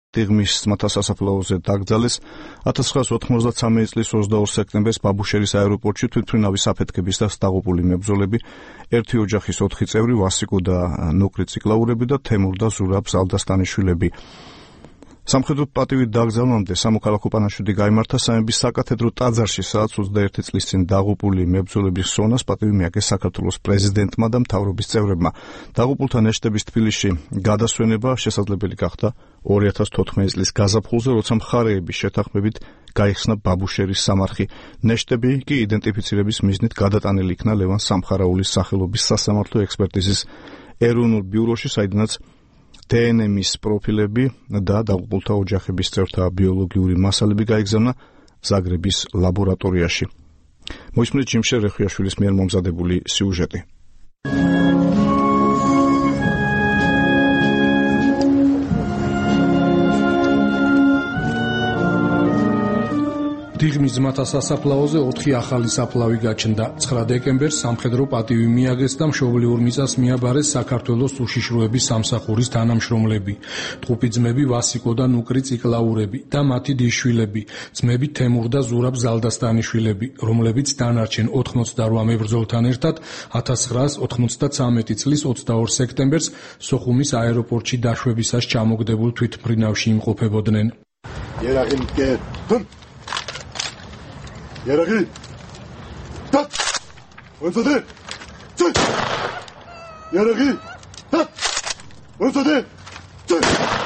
დიღმის ძმათა სასაფლაოზე დაკრძალეს. 1993 წლის 22 სექტემბერს ბაბუშერის აეროპორტში თვითმფრინავის აფეთქების და დაღუპული მებრძოლები, ერთი ოჯახის 4 წევრი ვასიკო და ნუკრი ციკლაურები და თემურ და ზურაბ ზალდასტანიშვილები. სამხედრო პატივით დაკრძალვამდე სამოქალაქო პანაშვიდი გაიმართა სამების საკათედრო ტაძარში, სადაც 21 წლის წინ დაღუპული მებრძოლების ხსოვნას პატივი მიაგეს საქართველოს პრეზიდენტმა და მთავრობის წევრებმა. დაღუპულთა ნეშტების თბილისში გადასვენება შესაძლებელი გახდა 2014 წლის გაზაფხულზე, როცა მხარეების შეთანხმებით გაიხსნა ბაბუშერის სამარხი. ნეშტები კი იდენტიფიცირების მიზნით გადატანილი იქნა ლევან სამხარაულის სახელობის სასამართლო ექსპერტიზის ეროვნულ ბიუროში, საიდანაც დნმ-ის პროფილები და დაღუპულთა ოჯახების წევრთა ბიოლოგიური მასალები გაიგზავნა ზაგრების ლაბორატორიაში. მოისმინეთ ჯიმშე რეხვიაშვილის მიერ მომზადებული სიუჟეტი. დიღმის ძმათა სასაფლაოზე 4 ახალი საფლავი გაჩნდა. 9 დეკემბერს სამხედრო პატივი მიაგეს და მშობლიურ მიწას მიაბარეს საქართველოს უშიშროების სამსახურის თანამშრომლები, ტყუპი ძმები ვასიკო და ნუკრი ციკლაურები და მათი დიშვილები, ძმები თემურ და ზურაბ ზალდასტანიშვილები, რომლებიც დანარჩენ 88 მებრძოლთან ერთად 1993 წლის 22 სექტემბერს სოხუმის აეროპორტში დაშვებისას ჩამოგდებულ თვითმფრინავში იმყოფებოდნენ. Yaraghi! Tat! Onsade! Tat! Yaraghi! Tat! Onsade! Tat!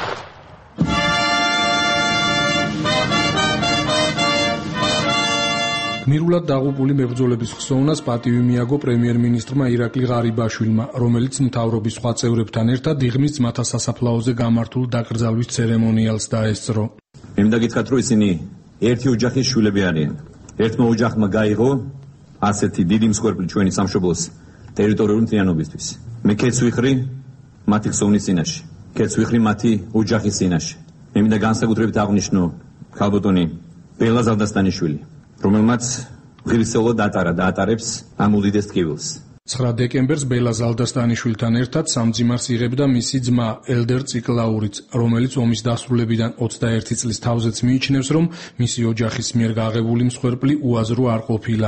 გმირულად დაღუპული მებრძოლების ხსოვნას პატივი მიაგო პრემიერ-მინისტრმა ირაკლი ღარიბაშვილმა, რომელიც მთავრობის სხვა წევრებთან ერთად დიღმის ძმათა სასაფლაოზე გამართულ დაკრძალვის ცერემონიალს დაესწრო. მე მინდა გითხრათ, რომ ისინი ერთი ოჯახის შვილები არიან. ერთმა ოჯახმა გაიღო ასეთი დიდი მსხვერპლი ჩვენი სამშობლოს ტერიტორიული მთლიანობისთვის. მე ქეთს ვიხრი მათი ხსოვნის წინაშე, ქეთს ვიხრი მათი ოჯახის წინაშე. მე მინდა განსაკუთრებით აღვნიშნო ქალბატონი ბელა ზალდასტანიშვილი, რომელმაც ღირსეულად ატარა და ატარებს ამ უდიდეს ტკივილს. 9 დეკემბერს ბელა ზალდასტანიშვილთან ერთად სამძიმარს იღებდა მისი ძმა ელდერ ციკლაურიც, რომელიც ომის დასრულებიდან 21 წლის თავზეც მიიჩნევს, რომ მისი ოჯახის მიერ გაღებული მსხვერპლი უაზრო არ ყოფილა.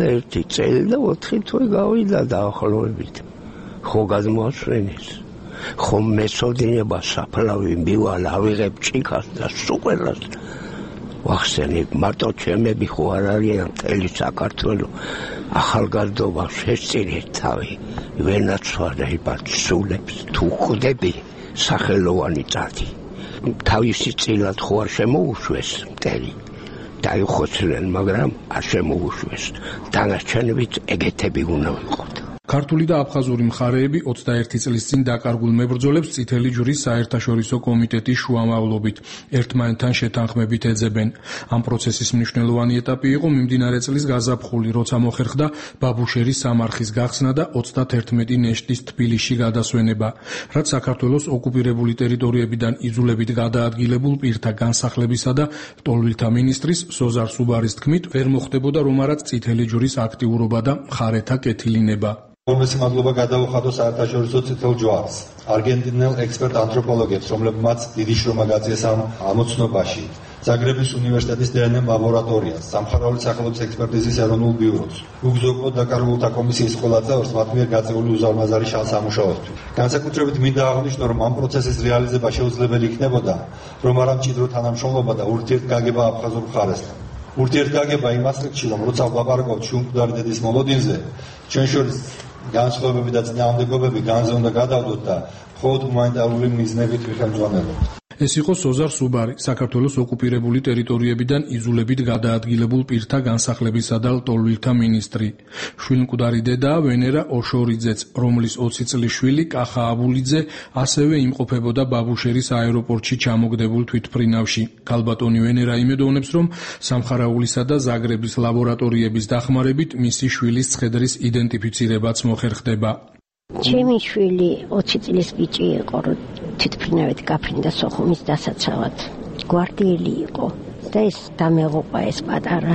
1 წელი და 4 თვე გავიდა დაახლოებით. ხო გადმოასვენეს. ხო მესოდინება საფლავი მიბვალ ავიღებ ჭიქას და სუყელას. ვახსენებ, მარტო ჩემები ხო არ არიან მთელი საქართველო. ახალგაზრდობა შესწირეთ თავი, ვენაცვალებად სულებს თუ ხვდები სახელოვანი წადი. თავისი წილად ხო არ შემოუშვეს მტერი. დაიხოცნენ, მაგრამ არ შემოუშვეს. დანარჩენებიც ეგეთები უნდა ვიყოთ. ქართული და აფხაზური მხარეები 21 წლის წინ დაკარგულ მებრძოლებს წითელი ჯვრის საერთაშორისო კომიტეტის შუამავლობით ერთმანეთთან შეთანხმებით ეძებენ. ამ პროცესის მნიშვნელოვანი ეტაპი იყო მიმდინარე წლის გაზაფხული, როცა მოხერხდა ბაბუშერის სამარხის გახსნა და 31 ნეშტის თბილისში გადასვენება, რაც საქართველოს ოკუპირებული ტერიტორიებიდან იძულებით გადაადგილებულ პირთა განსახლებისა და ლტოლვილთა მინისტრის სოზარ სუბარის თქმით, ვერ მოხდებოდა რომ არაც წითელი ჯვრის აქტიურობა და მხარეთა კეთილინება. Ორმესი მადლობა გადავუხადო საერთაშორისო წითელ ჯვარს, არგენტინელ ექსპერტ ანთროპოლოგებს, რომლებმაც დიდი შრომა გაძიეს ამ ამოცნობაში, ზაგრების უნივერსიტეტის დნმ ლაბორატორიას, სამხარაულის სახელობის ექსპერტიზის ეროვნულ ბიუროს, უგზო დაკარგულთა კომისიის ყველა წევრს მათ მიერ გაწეული უზარმაზარი სამუშაოსთვის. განსაკუთრებით მინდა აღვნიშნო, რომ ამ პროცესის რეალიზება შეუძლებელი იქნებოდა, რომ არა მჭიდრო თანამშრომლობა და ურთიერთგაგება აფხაზურ მხარესთან. ურთიერთგაგება იმას რიგში, რომ როცა ვლაპარაკობთ შუამკვდარი დედის მოლოდინზე, ჩვენ შორის განსხვავებები და წინააღმდეგობები განზე უნდა გადავდოთ და მხოლოდ ჰუმანიტარული მიზნებით ვიხელმძღვანელობთ. ეს იყო სოზარ სუბარი, საქართველოს ოკუპირებული ტერიტორიებიდან იძულებით გადაადგილებულ პირთა განსახლებისა და ლტოლვილთა მინისტრი. შვილმკვდარი დედა ვენერა ოშორიძეც, რომლის 20 წლის შვილი კახა აბულიძე ასევე იმყოფებოდა ბაბუშერის აეროპორტში ჩამოგდებულ თვითმფრინავში. ქალბატონი ვენერა იმედოვნებს, რომ სამხარაულისა და ზაგრების ლაბორატორიების დახმარებით მისი შვილის ცხედრის იდენტიფიცირებაც მოხერხდება. ჩემი შვილი 20 წლის ბიჭი იყო, რომ თვითმფრინავით გაფრინდა სოხუმის დასაცავად. გვარდიელი იყო და ეს დამეღუპა ეს პატარა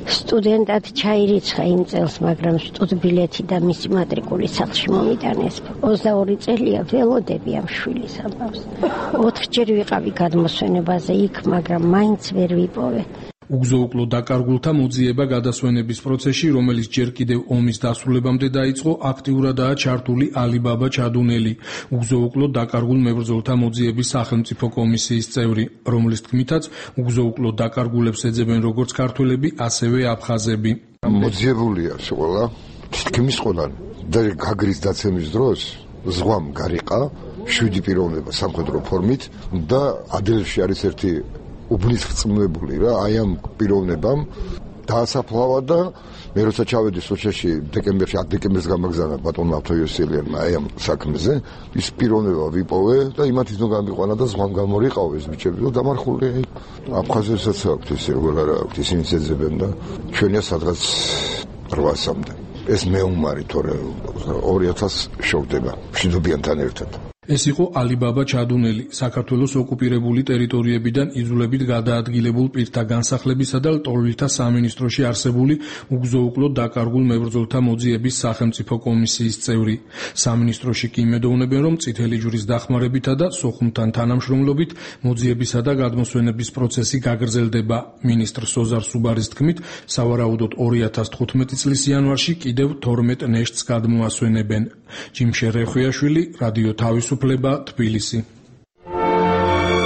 სტუდენტად ჩაირიცხა იმ წელს, მაგრამ სტუდბილეთი და მისი მატრიკული სახლში მომიტანეს. 22 წელია ველოდები ამ შვილის ამბავს. 4 ჯერ ვიყავი გადმოსვენებაზე იქ, მაგრამ მაინც ვერ ვიპოვე. უგზოუკლო დაკარგულთა მოძიება გადასვენების პროცესში, რომელიც ჯერ კიდევ ომის დასრულებამდე დაიწყო, აქტიურადაა ჩართული ალიბაბა ჩადუნელი, უგზოუკლო დაკარგულ მებრძოლთა მოძიების სახელმწიფო კომისიის წევრი, რომლის თქმითაც უგზოუკლო დაკარგულებს ეძებენ როგორც ქართველები, ასევე აფხაზები. მოძიებულია ყველა, თითქმის ყველანი და გაგრის დაცემის დროს ზღვამ გარიყა 7 პიროვნება სამხედრო ფორმით და ადელში არის ერთი უბნის რწმუნებული რა, აი ამ პიროვნებამ დაასაფლავა და მე როცა ჩავედი სოჭაში დეკემბერში 10 დეკემბერს გამაგზავნა ბატონმა ავთოიოსელიანმა აი ამ საქმეზე, ის პიროვნება ვიპოვე და იმათ ისო გამიყვანა და ზღვამ გამორიყავ ეს ბიჭები და დამარხული აფხაზებსაც აქვს ეს როგორ არა აქვს, ისინი ეძებენ და ჩვენია სადღაც 800-მდე. ეს მეუმარი თორე 2000 შევდება მშვიდობიანთან ერთად. ეს იყო ალიბაბა ჩადუნელი, საქართველოს ოკუპირებული ტერიტორიებიდან იძულებით გადაადგილებულ პირთა განსახლებისა და ლტოლვილთა სამინისტროში არსებული უგზოუკლო დაკარგულ მებრძოლთა მოძიების სახელმწიფო კომისიის წევრი. სამინისტროში კი იმედოვნებენ, რომ წითელი ჯვრის დახმარებითა და სოხუმთან თანამშრომლობით მოძიებისა და გადმოსვენების პროცესი გაგრძელდება. მინისტრ სოზარ სუბარის თქმით, სავარაუდოდ 2015 წლის იანვარში კიდევ 12 ნეშტს გადმოასვენებენ. ჯიმშე რეხვიაშვილი, რადიო თავისუფლება, თბილისი.